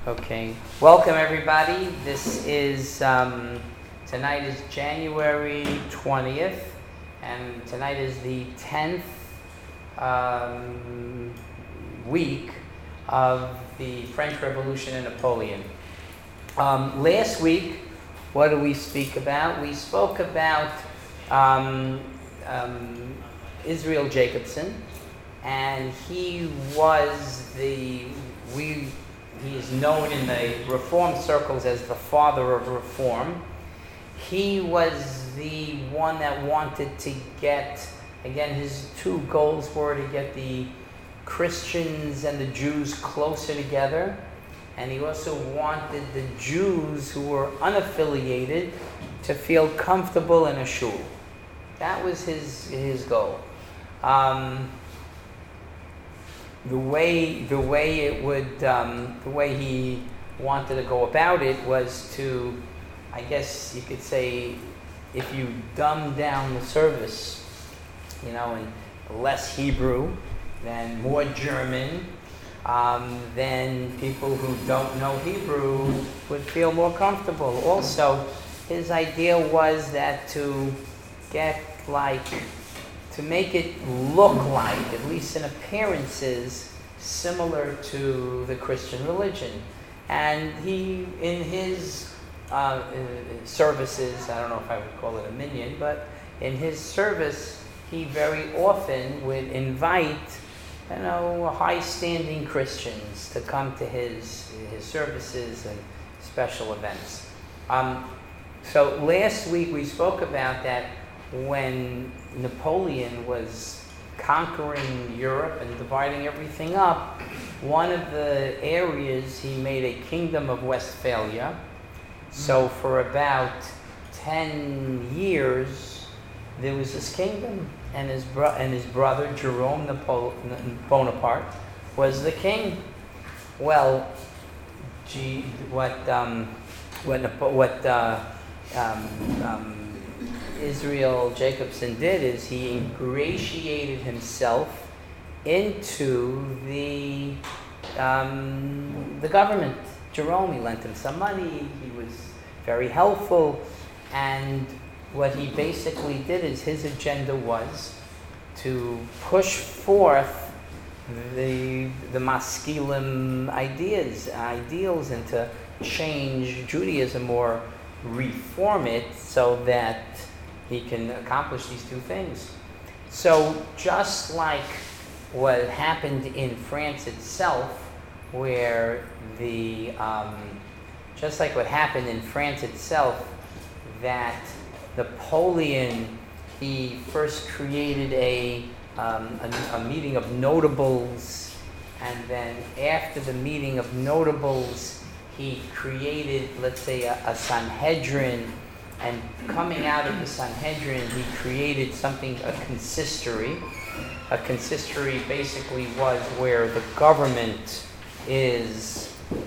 Okay, welcome everybody. This is, tonight is January 20th, and tonight is the 10th week of the French Revolution and Napoleon. Last week, what did we speak about? We spoke about Israel Jacobson, and he is known in the Reform circles as the father of Reform. He was the one that wanted to get, again, his two goals were to get the Christians and the Jews closer together, and he also wanted the Jews who were unaffiliated to feel comfortable in a shul. That was his goal. The way he wanted to go about it was to, I guess you could say, if you dumb down the service, and less Hebrew, then more German, then people who don't know Hebrew would feel more comfortable. Also, his idea was that to make it look like, at least in appearances, similar to the Christian religion. And he, in his services, I don't know if I would call it a minyan, but in his service, he very often would invite, high-standing Christians to come to his services and special events. So last week we spoke about that when Napoleon was conquering Europe and dividing everything up, one of the areas he made a kingdom of Westphalia. So for about 10 years, there was this kingdom, and his brother Jerome Bonaparte was the king. Well, Israel Jacobson did is he ingratiated himself into the government. Jerome, he lent him some money, he was very helpful, and what he basically did is his agenda was to push forth the Maskilim ideals, and to change Judaism or reform it so that he can accomplish these two things. So just like what happened in France itself, that Napoleon, he first created a meeting of notables, and then after the meeting of notables, he created, let's say, a Sanhedrin, and coming out of the Sanhedrin, he created a consistory. A consistory basically was where the government is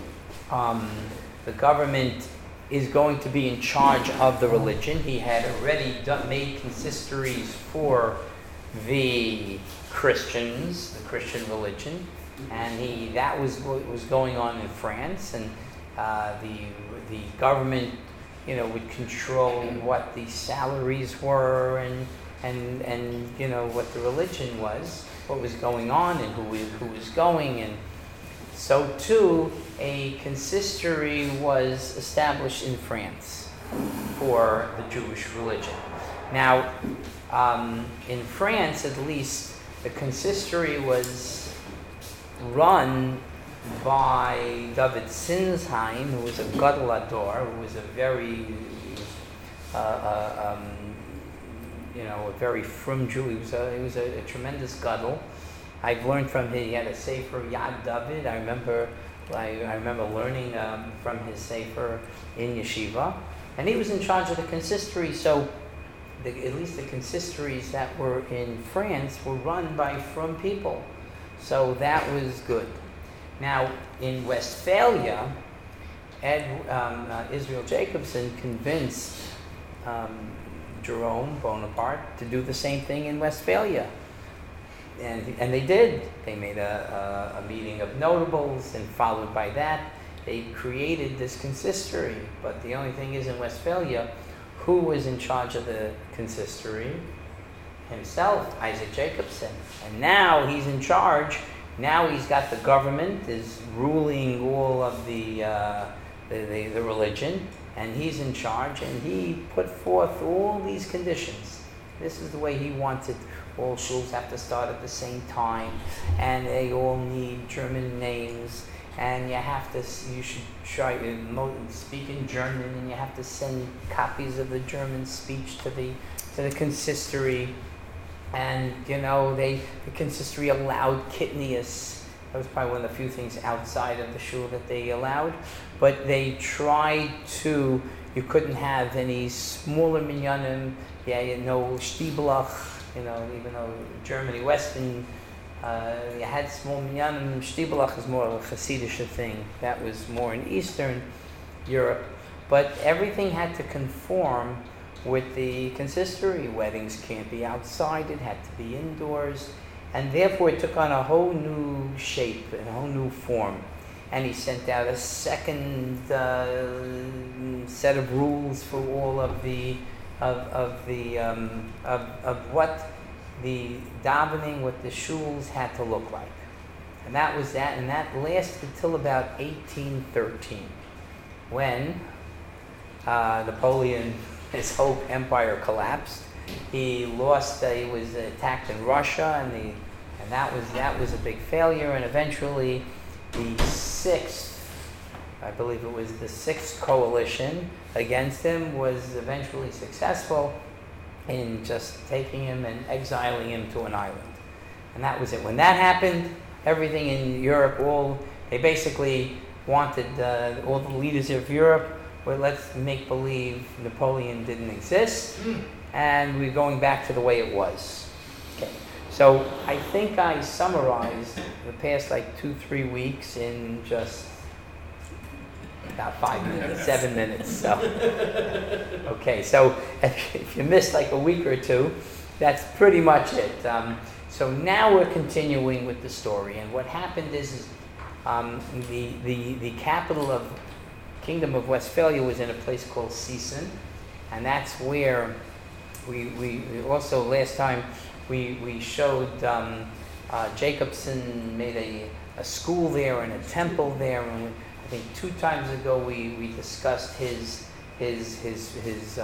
going to be in charge of the religion. He had already made consistories for the Christians, the Christian religion, and that was what was going on in France, and the government, would control what the salaries were and what the religion was, what was going on, and who was going. And so too, a consistory was established in France for the Jewish religion. Now, in France, at least, the consistory was run by David Sinsheim, who was a Gadol Hador, who was a very frum Jew. He was a tremendous Gadol. I've learned from him. He had a sefer Yad David. I remember learning from his sefer in yeshiva, and he was in charge of the consistory. So, at least the consistories that were in France were run by frum people. So that was good. Now, in Westphalia, Israel Jacobson convinced Jerome Bonaparte to do the same thing in Westphalia. And they did. They made a meeting of notables, and followed by that, they created this consistory. But the only thing is, in Westphalia, who was in charge of the consistory? Himself, Isaac Jacobson. And now he's in charge. Now he's got the government, is ruling all of the religion, and he's in charge, and he put forth all these conditions. This is the way he wants it. All shuls have to start at the same time, and they all need German names, and you should try to speak in German, and you have to send copies of the German speech to the consistory. And the consistory allowed kitnius. That was probably one of the few things outside of the shul that they allowed. But they tried to. You couldn't have any smaller minyanim. No shtiblach. Even though Germany, Western, you had small minyanim. Shtiblach is more of a Hasidic thing. That was more in Eastern Europe. But everything had to conform with the consistory. Weddings can't be outside, it had to be indoors, and therefore it took on a whole new shape and a whole new form. And he sent out a second set of rules for all of what the davening, what the shuls had to look like. And that was that, and that lasted till about 1813, when Napoleon, his whole empire collapsed. He lost. He was attacked in Russia, and that was a big failure. And eventually, the sixth coalition against him was eventually successful in just taking him and exiling him to an island. And that was it. When that happened, everything in Europe, they basically wanted all the leaders of Europe. Well, let's make believe Napoleon didn't exist, and we're going back to the way it was. Okay, so I think I summarized the past 2-3 weeks in just about 5 minutes, 7 minutes. So, okay, so if you missed a week or two, that's pretty much it. So now we're continuing with the story, and what happened is the capital of Kingdom of Westphalia was in a place called Seeson, and that's where we also last time we showed Jacobson made a school there and a temple there, and I think 2 times ago we discussed his his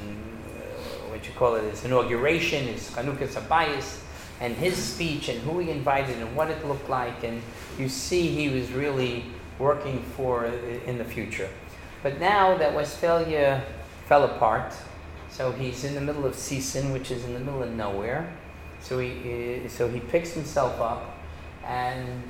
inauguration, his Chanukas Habayis, and his speech and who he invited and what it looked like, and you see he was really working for in the future. But now that Westphalia fell apart, so he's in the middle of Seeson, which is in the middle of nowhere. So he picks himself up, and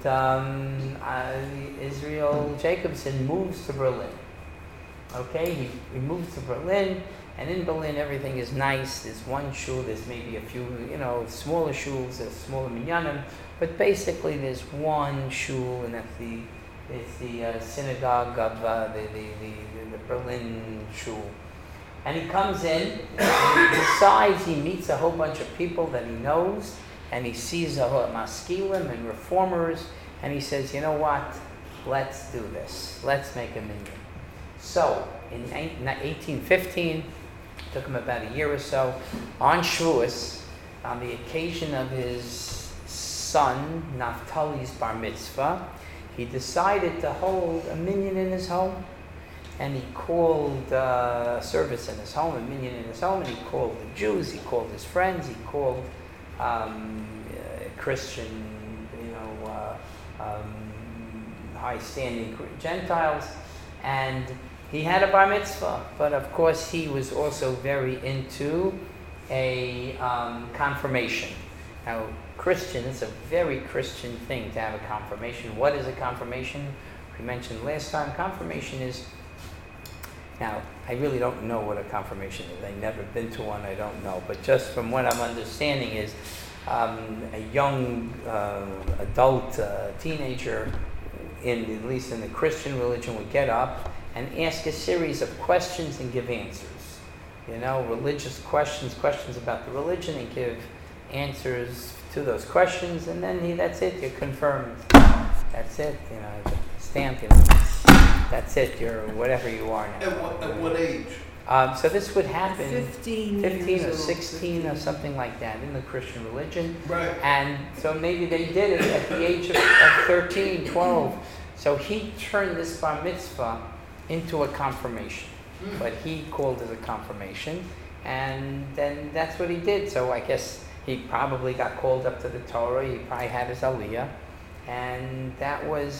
Israel Jacobson moves to Berlin. Okay, he moves to Berlin, and in Berlin everything is nice. There's one shul, there's maybe a few, smaller shuls, there's smaller minyanim, but basically there's one shul, and that's the synagogue of the Berlin shul. And he comes in, and he decides, he meets a whole bunch of people that he knows, and he sees a maskilim and reformers, and he says, you know what, let's do this. Let's make a minyan. So, in 1815, took him about a year or so, on Shavuos, on the occasion of his son, Naphtali's bar mitzvah, he decided to hold a minyan in his home. And he called a service in his home, a minyan in his home, and he called the Jews, he called his friends, he called Christian, high-standing Gentiles, and he had a bar mitzvah. But of course, he was also very into a confirmation. Now, Christian, it's a very Christian thing to have a confirmation. What is a confirmation? We mentioned last time, confirmation is, now, I really don't know what a confirmation is. I've never been to one, I don't know. But just from what I'm understanding is a young adult teenager, at least in the Christian religion, would get up and ask a series of questions and give answers. Religious questions about the religion, and give answers to those questions, and then that's it, you're confirmed. That's it, stamp, That's it. You're whatever you are now. At what age? So this would happen 15 or 16 or something like that in the Christian religion. Right. And so maybe they did it at the age of 13, 12. So he turned this bar mitzvah into a confirmation. But he called it a confirmation. And then that's what he did. So I guess he probably got called up to the Torah. He probably had his aliyah. And that's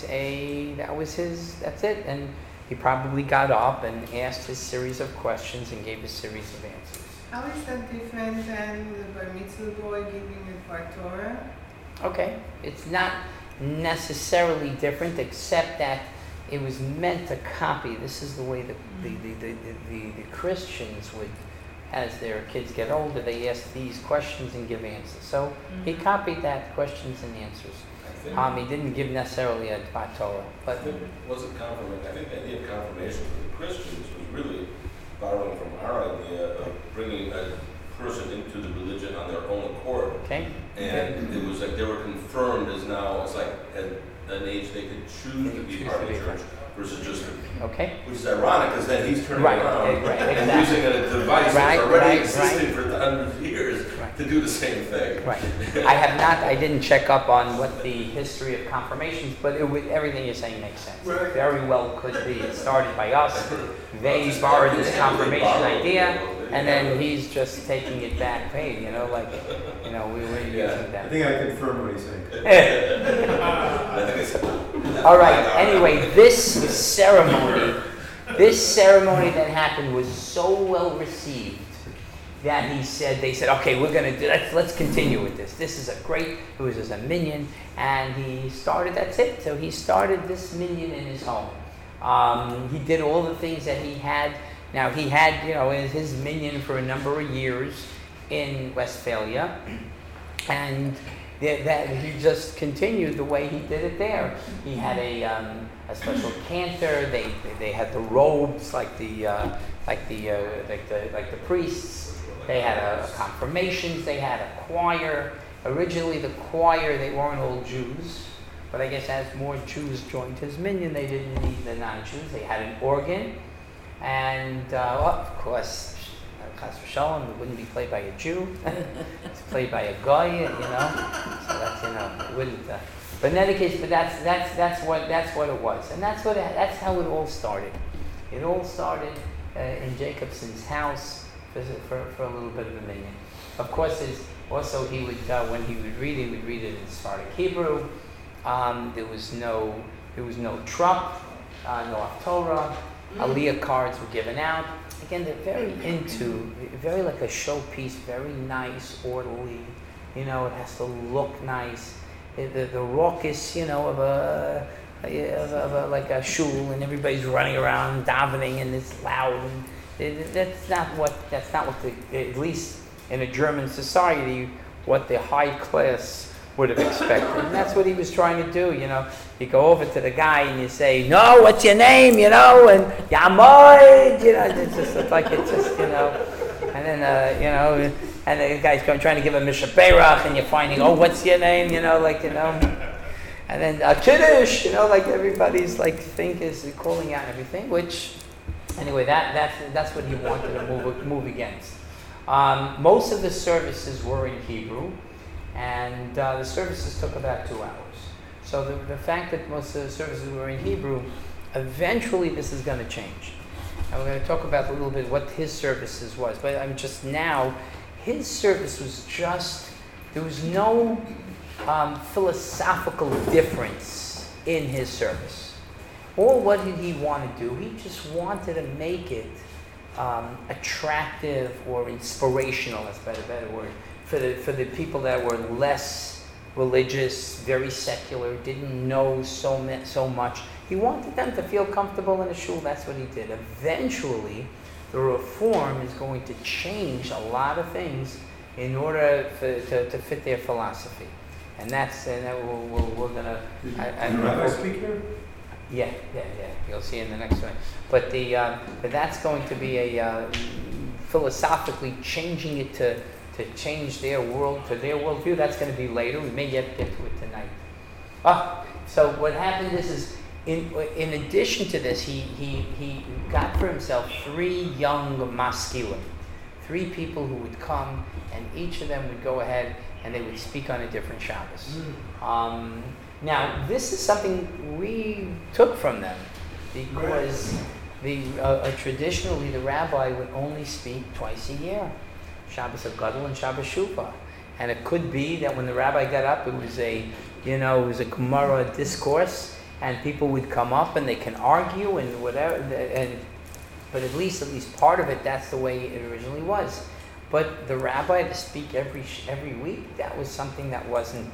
it. And he probably got up and asked his series of questions and gave a series of answers. How is that different than the bar mitzvah boy giving a Dvar Torah? Okay, it's not necessarily different, except that it was meant to copy. This is the way that the Christians would, as their kids get older, they ask these questions and give answers. So he copied that, questions and answers. He didn't give necessarily a Dvar Torah, but I think it wasn't confirmation. I think the idea of confirmation for the Christians was really borrowing from our idea of bringing a person into the religion on their own accord. Okay. And it was like they were confirmed as now, it's like at an age they could choose to be part of the church versus just. Okay. Which is ironic because then he's turning around and exactly. using a device that's already existing for hundreds of years to do the same thing. Right. I didn't check up on what the history of confirmations, but everything you're saying makes sense. Right. It very well could be. It started by us. They borrowed this confirmation idea, and then he's just taking it back. Hey, we were using that. I think I confirm what he's saying. All right. Anyway, this ceremony that happened was so well received that they said, okay, we're going to do that. Let's continue with this. This is it was just a minyan, and he started, that's it. So he started this minyan in his home. He did all the things that he had. Now, he had, his minyan for a number of years in Westphalia, and that he just continued the way he did it there. He had a special cantor. They had the robes like the priests. They had confirmations. They had a choir. Originally, the choir, they weren't all Jews, but I guess as more Jews joined his minyan, they didn't need the non-Jews. They had an organ, and of course, Chas v'Shalom, it wouldn't be played by a Jew. It's played by a guy, So that's it wouldn't. But in any case, that's what it was, and that's how it all started. It all started in Jacobson's house for a little bit of a minyan. Of course, he would when he would read it in Sephardic Hebrew. There was no trup, no Haftorah. Aliyah cards were given out. Again, they're very like a showpiece, very nice, orderly. It has to look nice. The raucous, of a like a shul, and everybody's running around davening, and it's loud. And that's not what at least in a German society, what the high class would have expected. And that's what he was trying to do, You go over to the guy and you say, "No, what's your name?" And Yamoid, and then and the guy's trying to give a Mishaberach, and you're finding, "Oh, what's your name?" And then Kiddush, like everybody's is calling out everything, which anyway, that's what he wanted to move against. Most of the services were in Hebrew, and the services took about 2 hours. So the fact that most of the services were in Hebrew, eventually this is going to change. And we're going to talk about a little bit what his services was. But just now, his service was there was no philosophical difference in his service. What did he want to do? He just wanted to make it attractive or inspirational, that's a better word, for the people that were less religious, very secular, didn't know so much. He wanted them to feel comfortable in a shul. That's what he did. Eventually, the reform is going to change a lot of things in order to fit their philosophy, and we're gonna. Rabbi speak here? Yeah. You'll see in the next one. But but that's going to be a philosophically changing it to change their world, to their worldview. That's going to be later. We may get to it tonight. So what happened is in addition to this, he got for himself 3 young maskilim, 3 people who would come, and each of them would go ahead and they would speak on a different Shabbos. Now, this is something we took from them because traditionally the rabbi would only speak twice a year, Shabbos of Gadol and Shabbos Shuvah. And it could be that when the rabbi got up, it was a Gemara discourse, and people would come up and they can argue and whatever. But at least part of it, that's the way it originally was. But the rabbi to speak every week, that was something that wasn't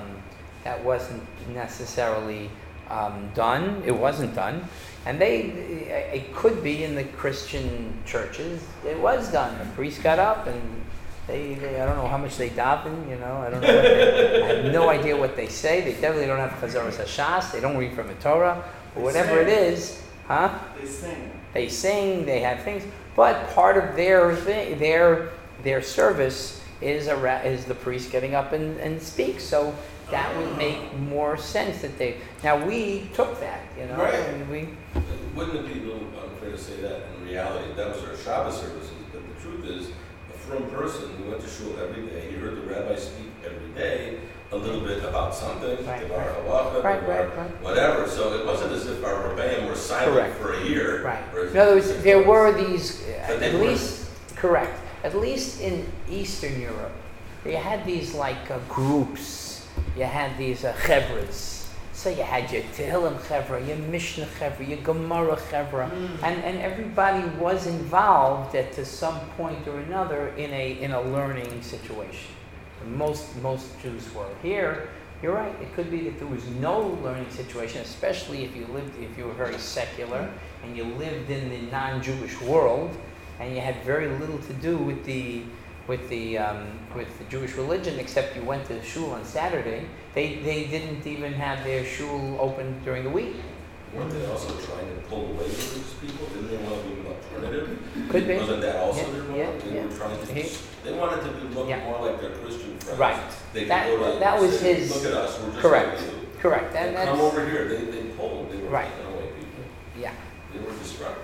necessarily done. It wasn't done, and it could be in the Christian churches it was done. The priest got up and they I don't know how much they daven. I don't know. I have no idea what they say. They definitely don't have Chazaras HaShas. They don't read from the Torah, or whatever it is, huh? They sing. They have things, but part of their service is the priest getting up and speak. So that would make more sense that they. Now we took that, Right. And Wouldn't it be a little unfair to say that in reality that was their Shabbos services? But the truth is, a frum person who went to shul every day, he heard the rabbi speak every day a little bit about something, Right. Devar halacha, Right. whatever. So it wasn't as if our rebbeim were silent Correct. for a year. Right. Or In other words, there were these, But they at weren't. least, correct, at least in Eastern Europe, they had these groups. You had these chevras. So you had your Tehillim chevra, your Mishnah chevra, your Gemara chevra, and everybody was involved to some point or another in a learning situation. Most Jews were. Here, you're right. It could be that there was no learning situation, especially if you were very secular and you lived in the non-Jewish world, and you had very little to do with the Jewish religion, except you went to shul on Saturday. They didn't even have their shul open during the week. Weren't they also trying to pull away from these people? Didn't they want to be an alternative? Could be. Wasn't that also Yeah, their goal? yeah, They yeah. were trying to. They wanted to look Yeah. more like their Christian friends. Right. They could That- go to that was say, his- Look at us. We're just Correct. like you. Correct. And That's come over here. They pulled. They were Right. taking away people. yeah. They were destructive.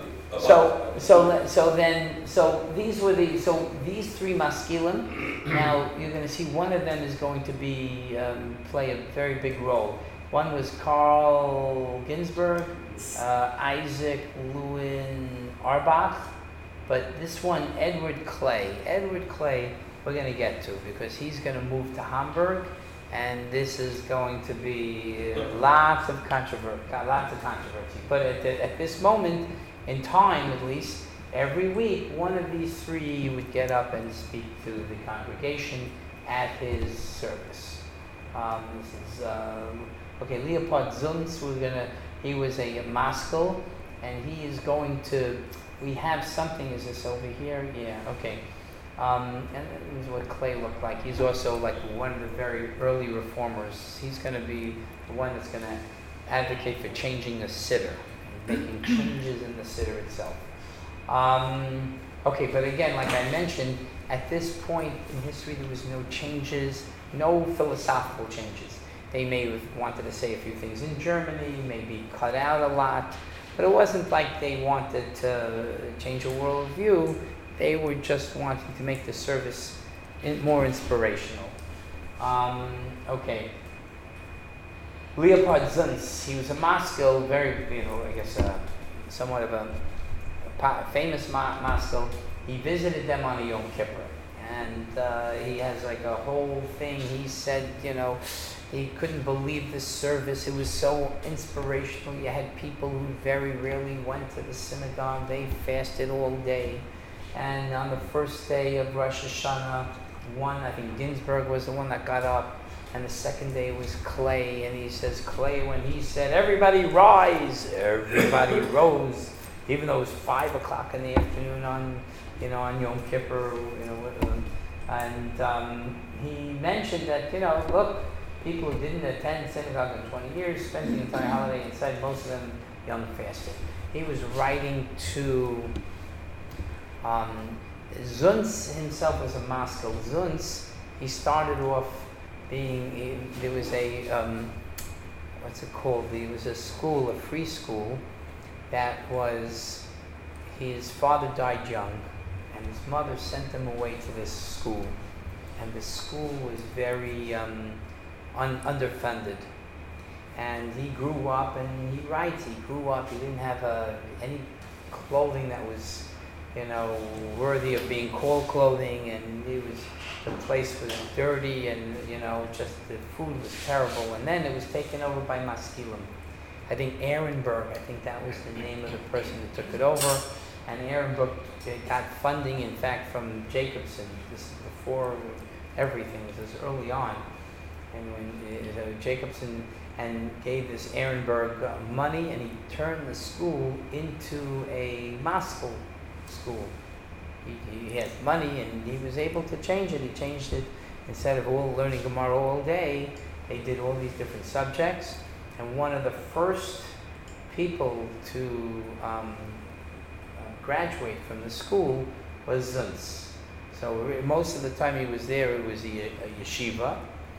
So these 3 maskilim. Now you're going to see one of them is going to play a very big role. One was Carl Ginsberg, Isaac Lewin Arbach, but this one, Edward Clay. Edward Clay, we're going to get to because he's going to move to Hamburg, and this is going to be lots of controversy. But at this moment in time, at least, every week, one of these 3 would get up and speak to the congregation at his service. This is Leopold Zunz. He was a Moscow, and he is going to. We have something. Is this over here? Yeah. Okay. And this is what Clay looked like. He's also one of the very early reformers. He's going to be the one that's going to advocate for changing the siddur, making changes in the siddur itself. Okay, but again, like I mentioned, at this point in history, there was no changes, no philosophical changes. They may have wanted to say a few things in Germany, maybe cut out a lot, but it wasn't like they wanted to change a worldview. They were just wanting to make the service more inspirational. Okay. Leopold Zunz, he was a Moscow, very, somewhat of a famous Moscow. He visited them on a Yom Kippur, and he has a whole thing. He said, he couldn't believe the service. It was so inspirational. You had people who very rarely went to the synagogue. They fasted all day. And on the first day of Rosh Hashanah, I think Ginsberg was the one that got up. And the second day was Clay. And he says, Clay, when he said, everybody rise, everybody rose. Even though it was 5 o'clock in the afternoon on Yom Kippur, and he mentioned that, look, people who didn't attend synagogue in 20 years spent the entire holiday inside, most of them Yom fasted. He was writing to Zunz himself was a Moscow. Zunz, he started off there was what's it called? It was a school, a free school, that was, his father died young, and his mother sent him away to this school. And the school was very underfunded. And he grew up, and he writes, he grew up, he didn't have any clothing that was, worthy of being called clothing, and the place was dirty, and, just the food was terrible. And then it was taken over by Maskilim. I think Ehrenberg, that was the name of the person that took it over. And Ehrenberg got funding, in fact, from Jacobson. This is before everything, this is early on. And when Jacobson gave this Ehrenberg money, and he turned the school into a Moscow school. He had money, and he was able to change it. He changed it. Instead of all learning Gemara all day, they did all these different subjects. And one of the first people to graduate from the school was Zuntz. So most of the time he was there, it was a yeshiva.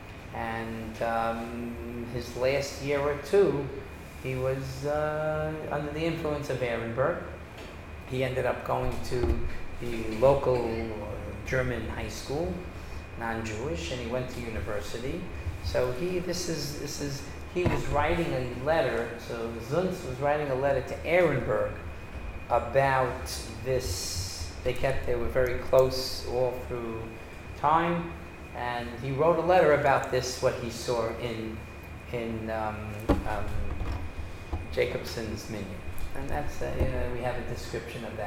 And his last year or two, he was under the influence of Ehrenberg. He ended up going to the local German high school, non-Jewish, and he went to university. So he was writing a letter. So Zuntz was writing a letter to Ehrenberg about this. They were very close all through time. And he wrote a letter about this, what he saw in Jacobson's minion. And that's, we have a description of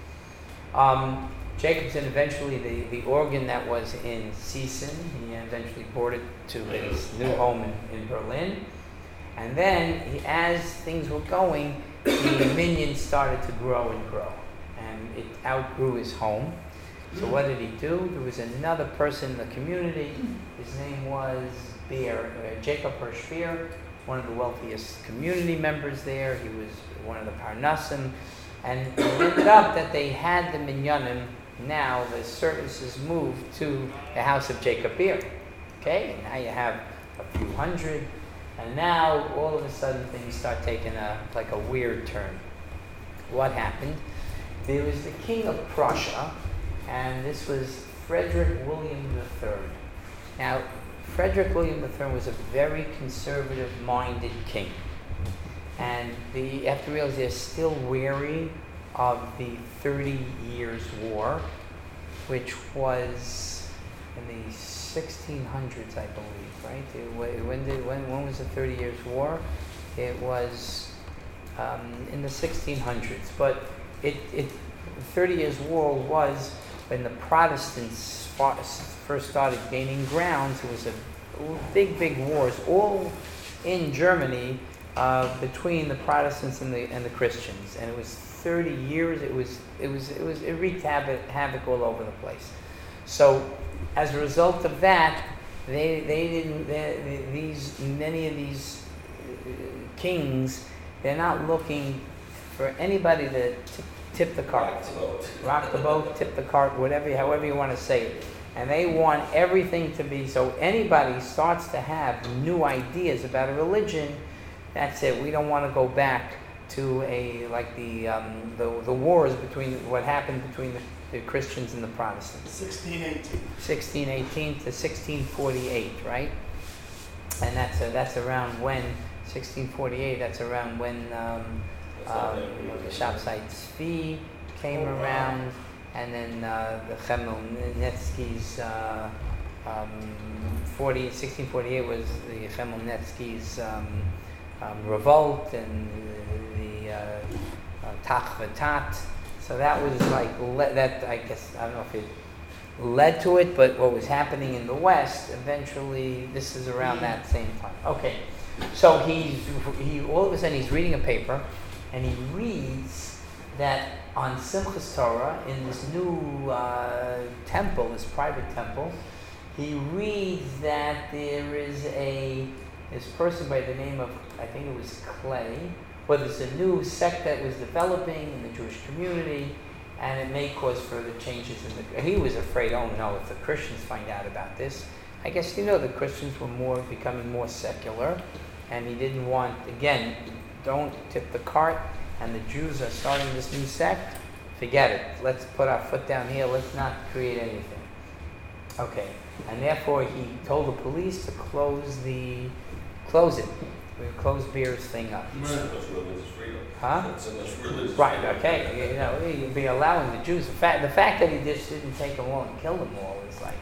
that. Jacobson eventually, the organ that was in Season, he eventually brought it to his new home in Berlin. And then, as things were going, the minion started to grow and grow. And it outgrew his home. So what did he do? There was another person in the community. His name was Jacob Hirsch Beer, one of the wealthiest community members there. He was one of the Parnassim. And it ended up that they had the minyanim. Now the services moved to the house of Jacob Beer. Okay, and now you have a few hundred. And now all of a sudden things start taking a weird turn. What happened? There was the king of Prussia, and this was Frederick William III. Now, Frederick William III was a very conservative-minded king. And you have to realize they're still wary of the 30 Years' War, which was in the 1600s, I believe, right? When was the 30 Years' War? It was in the 1600s. But the 30 Years' War was when the Protestants first started gaining ground. It was a big wars, all in Germany, between the Protestants and the Christians, and it was 30 years. It wreaked havoc all over the place. So, as a result of that, many of these kings, they're not looking for anybody to tip the cart, rock the boat, tip the cart, however you want to say it. And they want everything to be, so anybody starts to have new ideas about a religion, that's it. We don't want to go back to the wars between what happened between the Christians and the Protestants. 1618 to 1648, right? And that's around when 1648. That's around when the Shabtai Tzvi came around, and then the Chmelnitzky's 1648 was the Chmelnitzky's revolt, and the Tach V'Tat. So that was that. I guess I don't know if it led to it, but what was happening in the West eventually. This is around that same time. Okay, so he all of a sudden he's reading a paper, and he reads that on Simchas Torah, in this new temple, this private temple, he reads that there is this person by the name of, I think it was Clay, but there's a new sect that was developing in the Jewish community, and it may cause further changes he was afraid, oh no, if the Christians find out about this. I guess the Christians were becoming more secular, and he didn't want, again, don't tip the cart, and the Jews are starting this new sect, forget it. Let's put our foot down here. Let's not create anything. Okay, and therefore he told the police to close it. We close Beer's thing up. So much religious freedom. Huh? So much religious Right, freedom. okay. You'd be allowing the Jews. The fact that he just didn't take them all and kill them all is like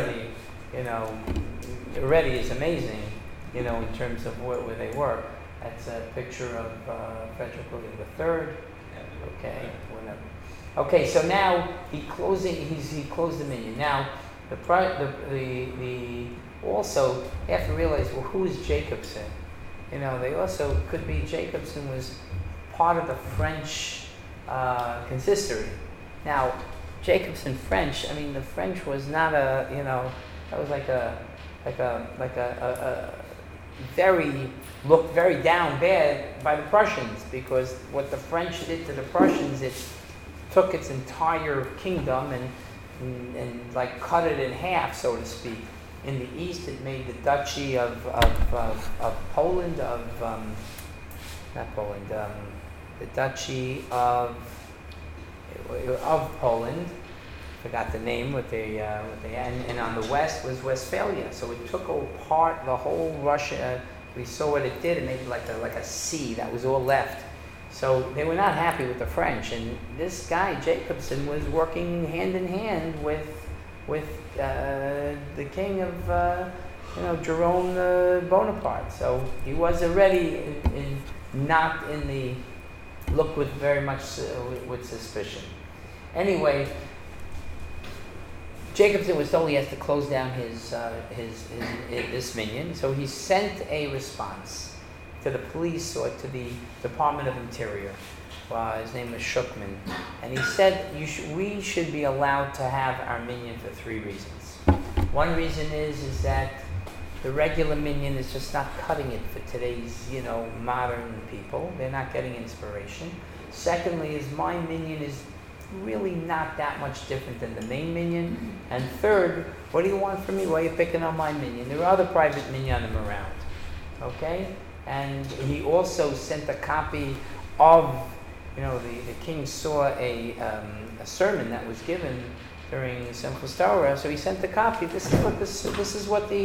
already is amazing, in terms of where they were. That's a picture of Frederick William III. Okay, whatever. Okay, so now he closed the minion. Now the also they have to realize, well, who is Jacobson? They also could be Jacobson was part of the French consistory. Now, Jacobson French. I mean, the French was not that was like a looked very down bad by the Prussians, because what the French did to the Prussians, it took its entire kingdom and like cut it in half, so to speak. In the east, it made the duchy of Poland, the duchy of Poland. Forgot the name. And on the west was Westphalia. So it took apart the whole Russia. We saw what it did. It made like a sea that was all left. So they were not happy with the French. And this guy Jacobson was working hand in hand with the king of Jerome Bonaparte. So he was already not in the look with very much with suspicion. Anyway, Jacobson was told he has to close down this minion, so he sent a response to the police or to the Department of Interior. His name was Schuckman, and he said we should be allowed to have our minion for 3 reasons. One reason is that the regular minion is just not cutting it for today's modern people. They're not getting inspiration. Secondly, is my minion is really not that much different than the main minion. And third, what do you want from me? Why are you picking on my minion? There are other private minyanim around. Okay? And he also sent a copy of, the king saw a sermon that was given during Simchas Torah, so he sent the copy. This is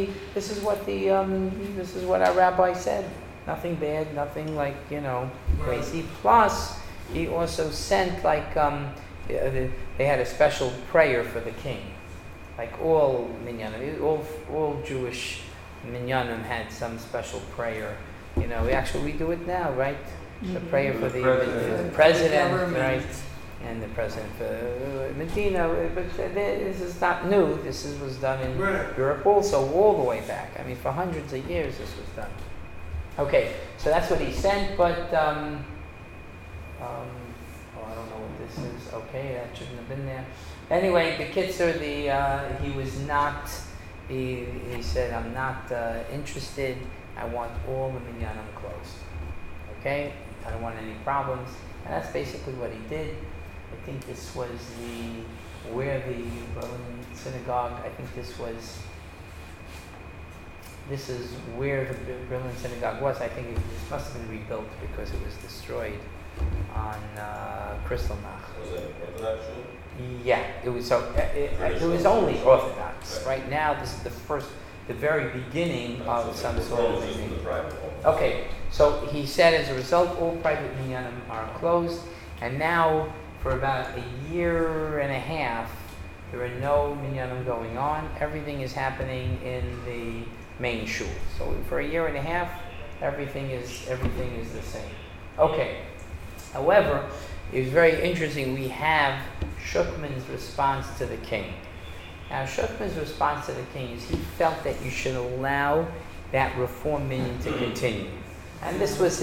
what our rabbi said. Nothing bad, nothing crazy. Plus, he also sent they had a special prayer for the king. Like all minyanim, all Jewish minyanim had some special prayer. We do it now, right? The prayer for the president, right? And the president for Medina. But this is not new. This was done in Europe also, all the way back. I mean, for hundreds of years this was done. Okay, so that's what he sent, but I don't know what this is. Okay, that shouldn't have been there. Anyway, the Kitzer, he was not. He said, "I'm not interested. I want all the minyanim closed. Okay, I don't want any problems." And that's basically what he did. I think this was where the Berlin synagogue. I think this is where the Berlin synagogue was. I think this must have been rebuilt because it was destroyed on Kristallnacht. Was it Orthodox? Yeah, it was. So it was only Orthodox. Right now, this is the very beginning of some sort of thing. Okay, so he said as a result, all private minyanim are closed, and now for about a year and a half, there are no minyanim going on. Everything is happening in the main shul. So for a year and a half, everything is the same. Okay. However, it was very interesting. We have Schuckman's response to the king. Now, Schuckman's response to the king is he felt that you should allow that reform minion to continue, and this is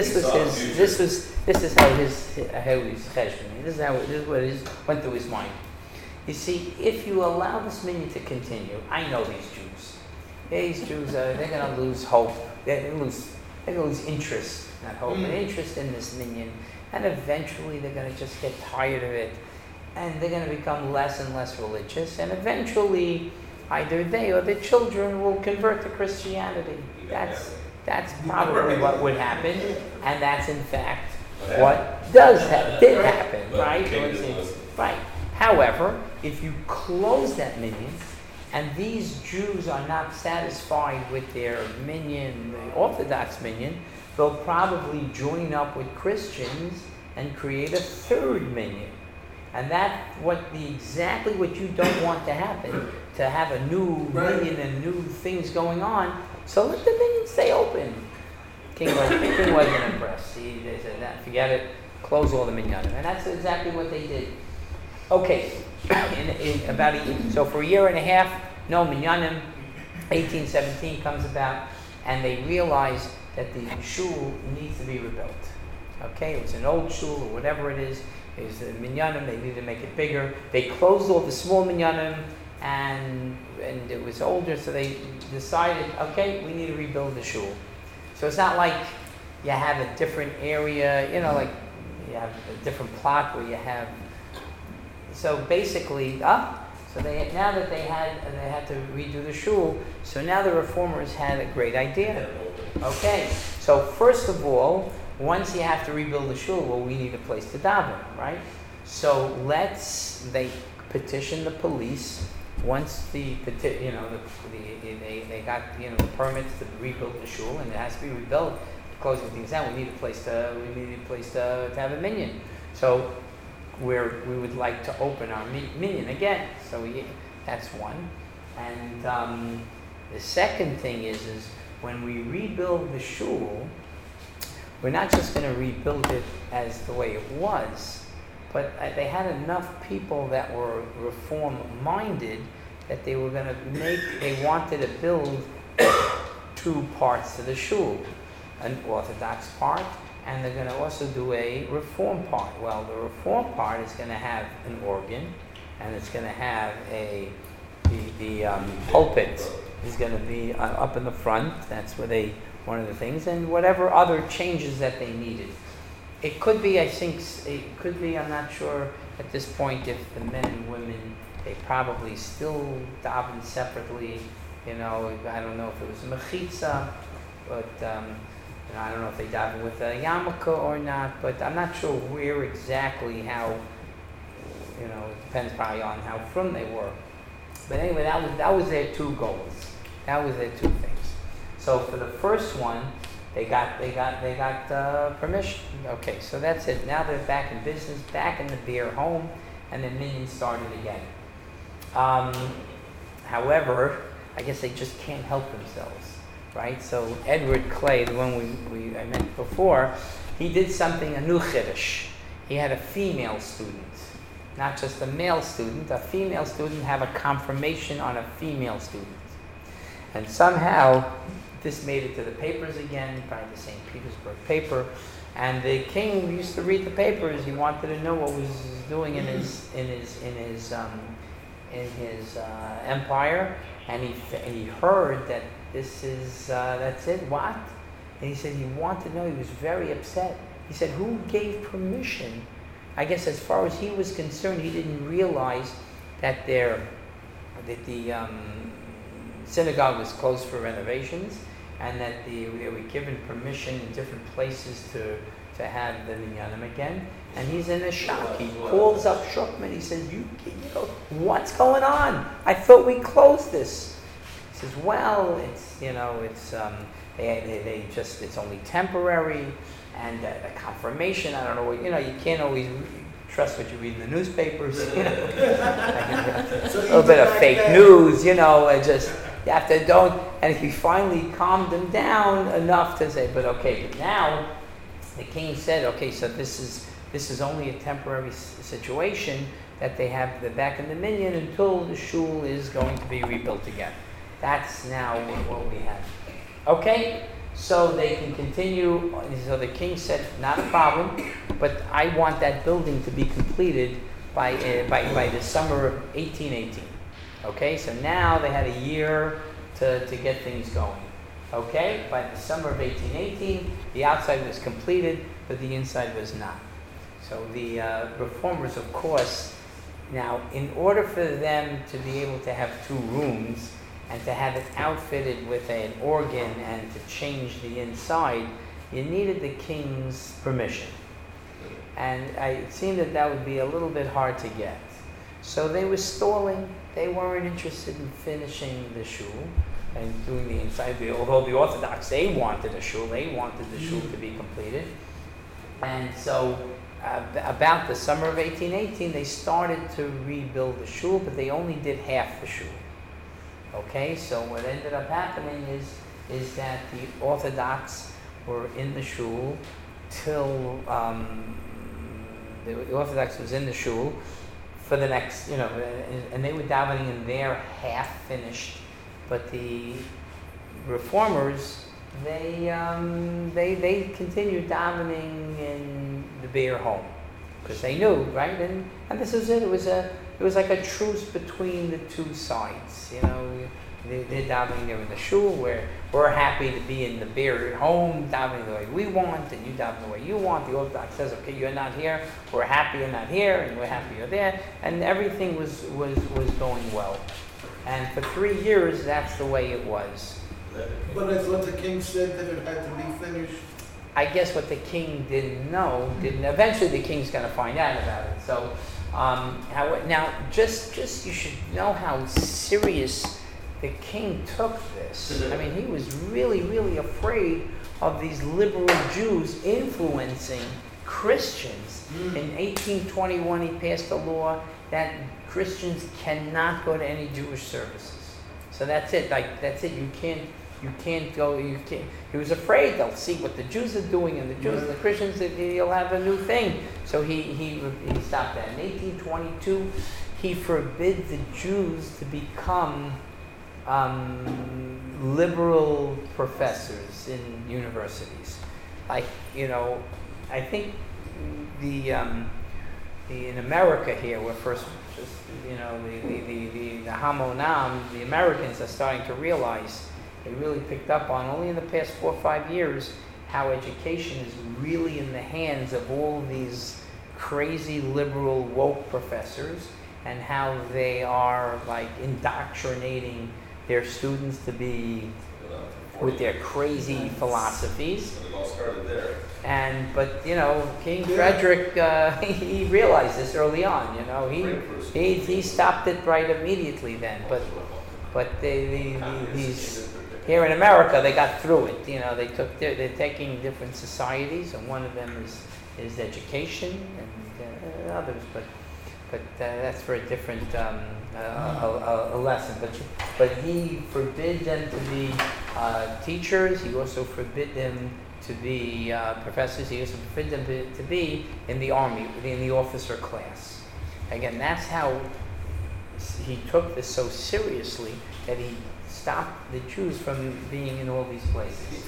what went through his mind. You see, if you allow this minion to continue, I know these Jews. They're going to lose hope. They're going to lose interest, not hope, but interest in this minion, and eventually they're going to just get tired of it. And they're going to become less and less religious, and eventually either they or their children will convert to Christianity. That's That's probably what would happen, and that's in fact what did happen, right? Right. However, if you close that minyan, and these Jews are not satisfied with their minyan, the Orthodox minyan, they'll probably join up with Christians and create a third minyan. And that's exactly what you don't want to happen, to have a new minyan and new things going on. So let the minyan stay open. King wasn't impressed. They said, nah, forget it, close all the minyanim. And that's exactly what they did. Okay, so for a year and a half, no minyanim, 1817 comes about, and they realize that the shul needs to be rebuilt. Okay, it was an old shul or whatever it is. It was a minyanim, they needed to make it bigger. They closed all the small minyanim, and it was older, so they decided, okay, we need to rebuild the shul. So it's not like you have a different area, like you have a different plot where you have. So basically, so now that they had to redo the shul. So now the reformers had a great idea. Okay, so first of all, once you have to rebuild the shul, well, we need a place to daven, right? So they petition the police. Once they got the permits to rebuild the shul, and it has to be rebuilt, closing things down. We need a place to have a minyan. So we would like to open our minyan again. So that's one. And the second thing is when we rebuild the shul, we're not just going to rebuild it as the way it was, but they had enough people that were reform-minded that they wanted to build two parts to the shul, an Orthodox part, and they're going to also do a reform part. Well, the reform part is going to have an organ, and it's going to have the pulpit is going to be up in the front. That's where one of the things, and whatever other changes that they needed. It could be, I'm not sure at this point if the men and women, they probably still daven separately. I don't know if it was a mechitza, but I don't know if they daven with a yarmulke or not, but I'm not sure where exactly how, it depends probably on how frum they were. But anyway, that was their two goals. That was their two things. So for the first one, they got permission. Okay, so that's it. Now they're back in business, back in the beer home, and the minyan started again. However, I guess they just can't help themselves, right? So Edward Clay, the one I met before, he did something, a new chiddush. He had a female student, not just a male student. A female student have a confirmation on a female student. And somehow, this made it to the papers again, by the St. Petersburg paper, and the king used to read the papers. He wanted to know what was doing in his empire, and he heard that that's it. What? And he said he wanted to know. He was very upset. He said, "Who gave permission?" I guess as far as he was concerned, he didn't realize that the synagogue was closed for renovations, and that they were given permission in different places to have the minyanim again. And he's in a shock. He calls up Shukman. He says, "You what's going on? I thought we closed this." He says, "Well, it's it's only temporary, and a confirmation. I don't know what you can't always trust what you read in the newspapers. A little bit of fake news. You have to don't." And he finally calmed him down enough to say, "But okay." But now the king said, "Okay, so this is only a temporary situation that they have back in the minyan until the shul is going to be rebuilt again." That's now what we have. Okay, so they can continue. So the king said, "Not a problem, but I want that building to be completed by the summer of 1818." Okay, so now they had a year to get things going. Okay, by the summer of 1818, the outside was completed, but the inside was not. So the reformers, of course, now in order for them to be able to have two rooms and to have it outfitted with an organ and to change the inside, you needed the king's permission. And it seemed that would be a little bit hard to get. So they were stalling. They weren't interested in finishing the shul and doing the inside. Although the Orthodox, they wanted a shul. They wanted the shul to be completed. And so about the summer of 1818, they started to rebuild the shul, but they only did half the shul. Okay, so what ended up happening is that the Orthodox were in the shul till the Orthodox was in the shul for the next, and they were davening in their half finished, but the reformers they continued davening in the Beer home because they knew, right? And this is it. It was like a truce between the two sides. They're davening there in the shul where we're happy to be in the Beer home, davening the way we want, and you daven the way you want. The Orthodox says, okay, you're not here, we're happy you're not here, and we're happy you're there, and everything was going well. And for 3 years, that's the way it was. But I thought the king said that it had to be finished. I guess what the king didn't know, eventually the king's going to find out about it. So, now, just you should know how serious the king took this. I mean, he was really, really afraid of these liberal Jews influencing Christians. In 1821, he passed a law that Christians cannot go to any Jewish services. So that's it. That's it. You can't go. He was afraid they'll see what the Jews are doing, and the Jews and the Christians, he'll have a new thing. So he stopped that. In 1822, he forbid the Jews to become liberal professors in universities. I think in America here, we're first, the Hamonam, the Americans are starting to realize, they really picked up on only in the past 4 or 5 years how education is really in the hands of all these crazy liberal woke professors, and how they are indoctrinating their students to be with their crazy philosophies. It all started there. But King Frederick, he realized this early on. He stopped it right immediately then. But these here in America, they got through it. They're taking different societies, and one of them is education, and others. But that's for a different a lesson. But he forbid them to be teachers. He also forbid them to be professors. He also forbid them to be in the army, in the officer class. Again, that's how he took this so seriously that he stopped the Jews from being in all these places.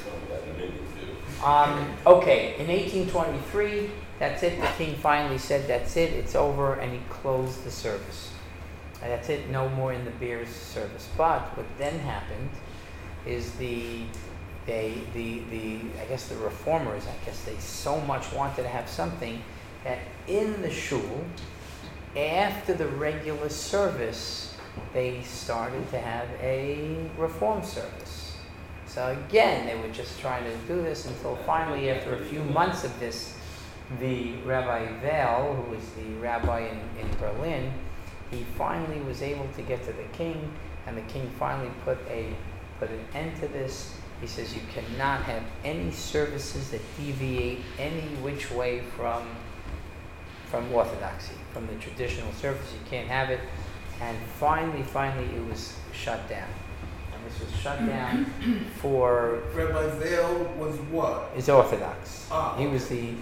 Okay, in 1823, that's it. The king finally said, that's it, it's over, and he closed the service. And that's it, no more in the Beer's service. But what then happened is I guess the reformers, they so much wanted to have something that in the shul, after the regular service, they started to have a reform service. So again, they were just trying to do this until finally, after a few months of this, the Rabbi Weil, who was the rabbi in Berlin, he finally was able to get to the king, and the king finally put an end to this. He says you cannot have any services that deviate any which way from orthodoxy, from the traditional service. You can't have it. And finally, it was shut down. And this was shut down for... Rabbi Weil was what? Is Orthodox. He was okay.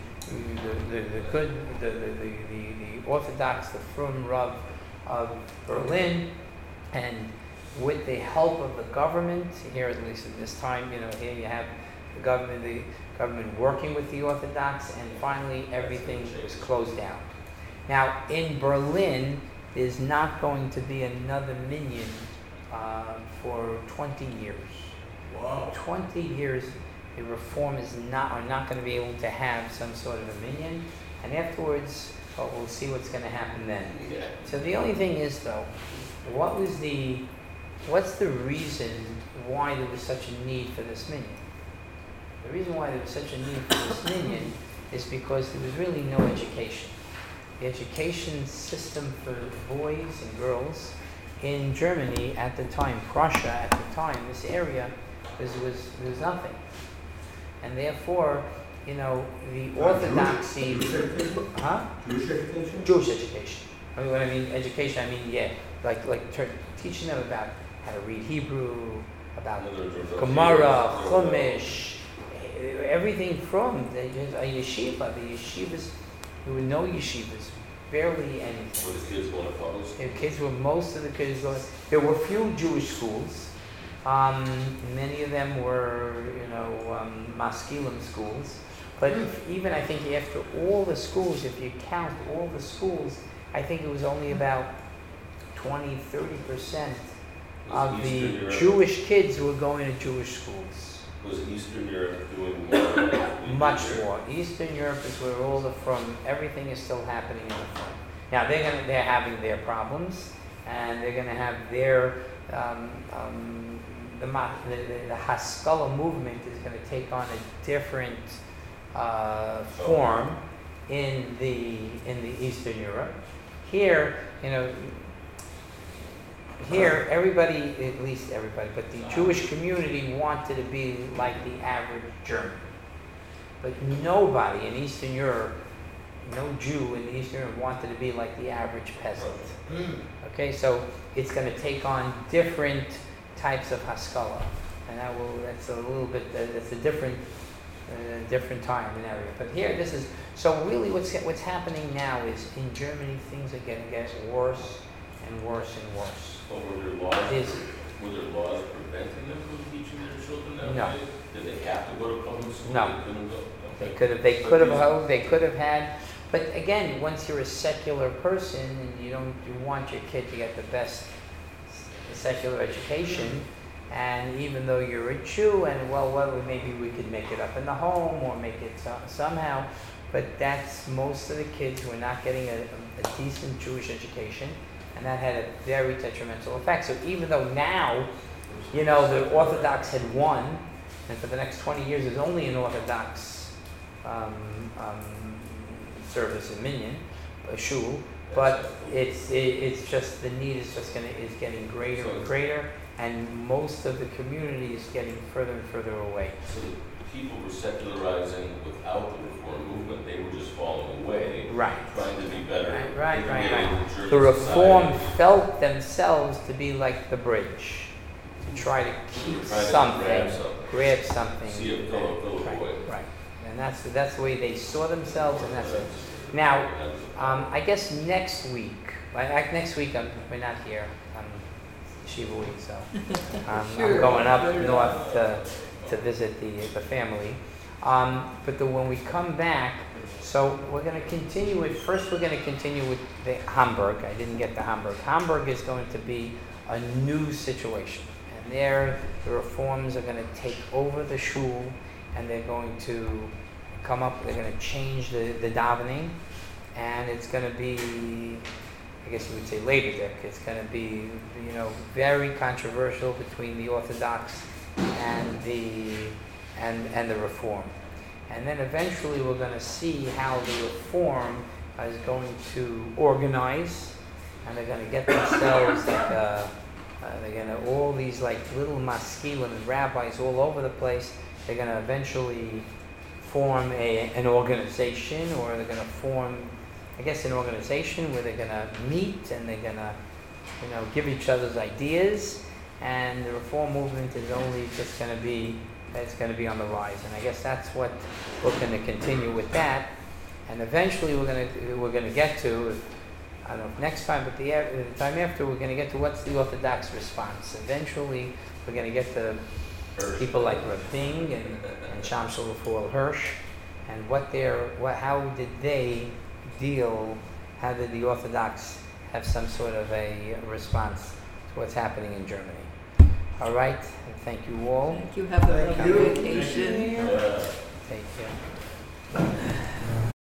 the Orthodox, the Frum Rav of Berlin, and with the help of the government, here at least at this time, here you have the government working with the Orthodox, and finally everything was closed down. Now, in Berlin, there's not going to be another minyan for 20 years. Wow. 20 years, the reform are not going to be able to have some sort of a minyan, and afterwards, we'll see what's going to happen then. Yeah. So the only thing is, though, what was the what's the reason why there was such a need for this minyan? The reason why there was such a need for this minyan is because there was really no education. The education system for boys and girls in Germany at the time, Prussia at the time, this area, there was nothing. And therefore, the orthodoxy... Jewish education? Huh? Jewish education? Jewish education. I mean, when I mean education, I mean, like teaching them about how to read Hebrew, about Gemara, Chumash, everything from a yeshiva. The yeshivas, there were no yeshivas, barely anything. Were the kids going to public school? Most of the kids going. There were few Jewish schools. Many of them were, maskilim schools. But even I think after all the schools, if you count all the schools, I think it was only about 20-30% of the Jewish kids who were going to Jewish schools. Was Eastern Europe doing more? Much more. Eastern Europe is where everything is still happening in the front. Now they're having their problems, and they're going to have their the Haskalah movement is going to take on a different form in the Eastern Europe. Here, everybody, at least everybody, but the Jewish community wanted to be like the average German. But nobody in Eastern Europe, no Jew in Eastern Europe wanted to be like the average peasant. Okay, so it's going to take on different types of Haskalah. And that's a little bit, that's a different time and area. But here, so really what's happening now is in Germany, things are getting worse and worse and worse. Well, were there laws preventing them from teaching their children that No. way? Did they have to go to public school? No. They couldn't go? Okay. They could have had, but again, once you're a secular person and you want your kid to get the best secular education, and even though you're a Jew, and maybe we could make it up in the home or make it somehow, but that's most of the kids who are not getting a decent Jewish education, and that had a very detrimental effect. So even though now, the Orthodox had won, and for the next 20 years there's only an Orthodox service in Minyan, a shul, but it's just the need is getting greater and greater, and most of the community is getting further and further away. So the people were secularizing without the reform movement. They were just falling away, Right. trying to be better. Right. integrated in German The reform society. felt themselves to be like the bridge, to try to keep Trying to something, grab something. grab something. See it fill away. Right. And that's the way they saw themselves, and that's it. Now, I guess next week, we're not here. Shiva week, so I'm going up north to visit the family. But when we come back, so we're going to continue it. First, we're going to continue with the Hamburg. I didn't get to Hamburg. Hamburg is going to be a new situation, and there the reforms are going to take over the shul, and they're going to come up. They're going to change the davening, and it's going to be, I guess you would say, Leibedik. It's going to be, very controversial between the Orthodox and the Reform. And then eventually we're going to see how the Reform is going to organize, and they're going to get themselves all these little maskilim and rabbis all over the place. They're going to eventually form an organization, or they're going to form, I guess, an organization where they're going to meet and they're going to, give each other's ideas. And the Reform movement is only just going to be, it's going to be on the rise. And I guess that's what we're going to continue with that. And eventually we're going to get to, I don't know if next time, but the time after, we're going to get to what's the Orthodox response. Eventually we're going to get to people like Reb Bing and Shamshul Raphael Hirsch, and how did they deal? How did the Orthodox have some sort of a response to what's happening in Germany? All right, and thank you all. Thank you. Have a lovely vacation. Yeah. Take care.